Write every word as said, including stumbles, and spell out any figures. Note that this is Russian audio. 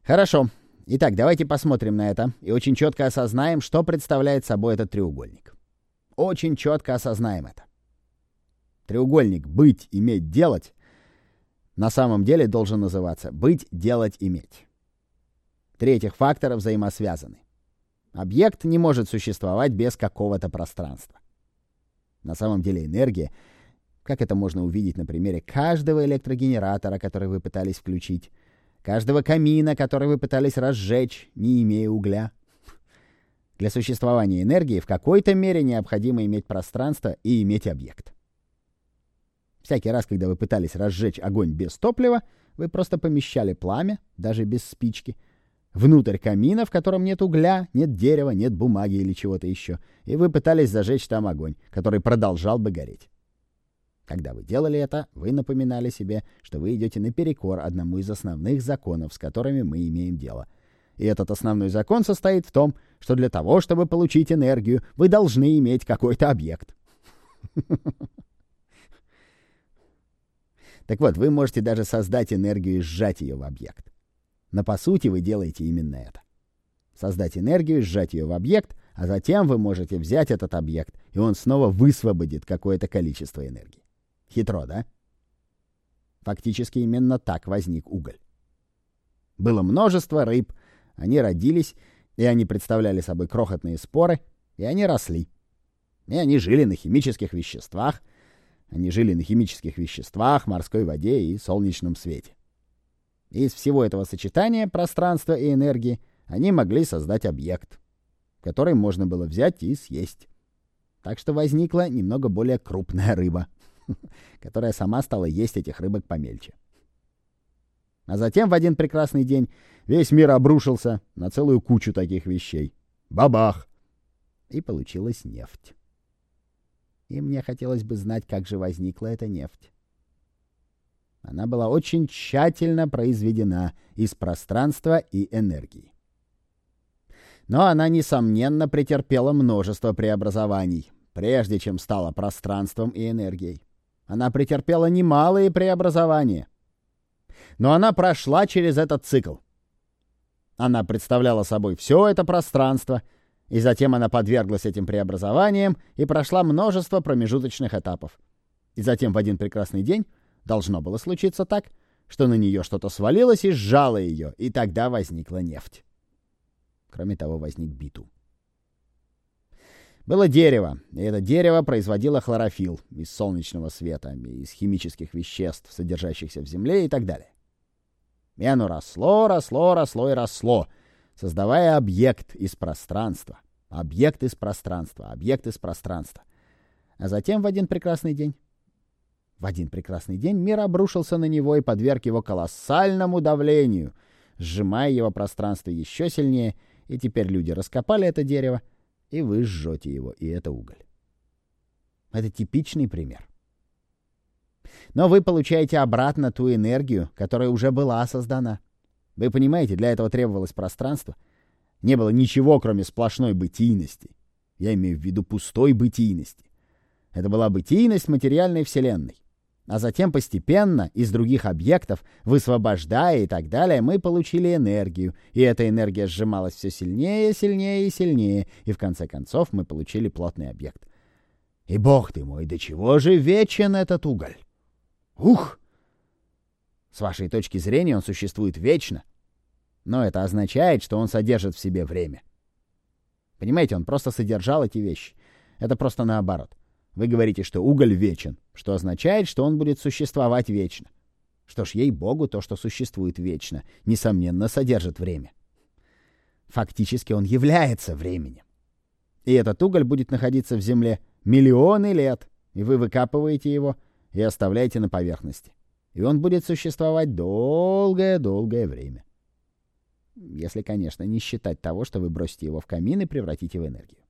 Хорошо. Итак, давайте посмотрим на это и очень четко осознаем, что представляет собой этот треугольник. Очень четко осознаем это. Треугольник «быть, иметь, делать» на самом деле должен называться «быть, делать, иметь». Три этих фактора взаимосвязаны. Объект не может существовать без какого-то пространства. На самом деле энергия, как это можно увидеть на примере каждого электрогенератора, который вы пытались включить, каждого камина, который вы пытались разжечь, не имея угля. Для существования энергии в какой-то мере необходимо иметь пространство и иметь объект. Всякий раз, когда вы пытались разжечь огонь без топлива, вы просто помещали пламя, даже без спички, внутрь камина, в котором нет угля, нет дерева, нет бумаги или чего-то еще, и вы пытались зажечь там огонь, который продолжал бы гореть. Когда вы делали это, вы напоминали себе, что вы идете наперекор одному из основных законов, с которыми мы имеем дело. И этот основной закон состоит в том, что для того, чтобы получить энергию, вы должны иметь какой-то объект. Так вот, вы можете даже создать энергию и сжать ее в объект. Но по сути вы делаете именно это. Создать энергию, сжать ее в объект, а затем вы можете взять этот объект, и он снова высвободит какое-то количество энергии. Хитро, да? Фактически именно так возник уголь. Было множество рыб, они родились, и они представляли собой крохотные споры, и они росли. И они жили на химических веществах, они жили на химических веществах, морской воде и солнечном свете. И из всего этого сочетания пространства и энергии они могли создать объект, который можно было взять и съесть. Так что возникла немного более крупная рыба, которая сама стала есть этих рыбок помельче. А затем в один прекрасный день весь мир обрушился на целую кучу таких вещей. Бабах! И получилась нефть. И мне хотелось бы знать, как же возникла эта нефть. Она была очень тщательно произведена из пространства и энергии. Но она, несомненно, претерпела множество преобразований, прежде чем стала пространством и энергией. Она претерпела немалые преобразования. Но она прошла через этот цикл. Она представляла собой все это пространство, и затем она подверглась этим преобразованиям и прошла множество промежуточных этапов. И затем в один прекрасный день должно было случиться так, что на нее что-то свалилось и сжало ее, и тогда возникла нефть. Кроме того, возник битум. Было дерево, и это дерево производило хлорофилл из солнечного света, из химических веществ, содержащихся в земле и так далее. И оно росло, росло, росло и росло, создавая объект из пространства. Объект из пространства, объект из пространства. А затем в один прекрасный день, в один прекрасный день мир обрушился на него и подверг его колоссальному давлению, сжимая его пространство еще сильнее, и теперь люди раскопали это дерево, и вы сжете его, и это уголь. Это типичный пример. Но вы получаете обратно ту энергию, которая уже была создана. Вы понимаете, для этого требовалось пространство. Не было ничего, кроме сплошной бытийности. Я имею в виду пустой бытийности. Это была бытийность материальной вселенной. А затем постепенно из других объектов, высвобождая и так далее, мы получили энергию. И эта энергия сжималась все сильнее, сильнее и сильнее. И в конце концов мы получили плотный объект. И, бог ты мой, до чего же вечен этот уголь? Ух! С вашей точки зрения он существует вечно. Но это означает, что он содержит в себе время. Понимаете, он просто содержал эти вещи. Это просто наоборот. Вы говорите, что уголь вечен, что означает, что он будет существовать вечно. Что ж, ей-богу, то, что существует вечно, несомненно, содержит время. Фактически он является временем. И этот уголь будет находиться в земле миллионы лет, и вы выкапываете его и оставляете на поверхности. И он будет существовать долгое-долгое время. Если, конечно, не считать того, что вы бросите его в камин и превратите в энергию.